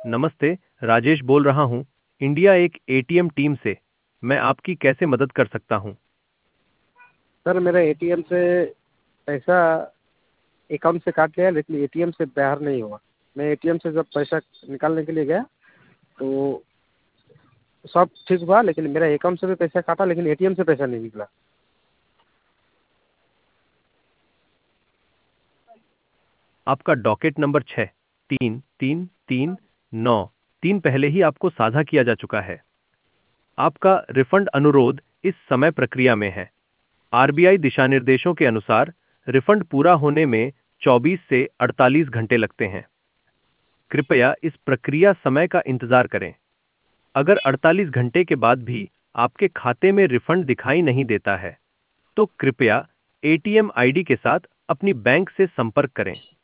नमस्ते। राजेश बोल रहा हूँ, इंडिया एक एटीएम टीम से। मैं आपकी कैसे मदद कर सकता हूँ? सर मेरा एटीएम से पैसा अकाउंट से काट लिया, लेकिन एटीएम से बाहर नहीं हुआ। मैं एटीएम से जब पैसा निकालने के लिए गया तो सब ठीक हुआ, लेकिन मेरा अकाउंट से भी पैसा काटा, लेकिन एटीएम से पैसा नहीं निकला। आपका डॉकेट नंबर 6 3 3 3 9 3 पहले ही आपको साझा किया जा चुका है। आपका रिफंड अनुरोध इस समय प्रक्रिया में है। आरबीआई दिशा निर्देशों के अनुसार रिफंड पूरा होने में 24 से 48 घंटे लगते हैं। कृपया इस प्रक्रिया समय का इंतजार करें। अगर 48 घंटे के बाद भी आपके खाते में रिफंड दिखाई नहीं देता है, तो कृपया एटीएम आईडी के साथ अपनी बैंक से संपर्क करें।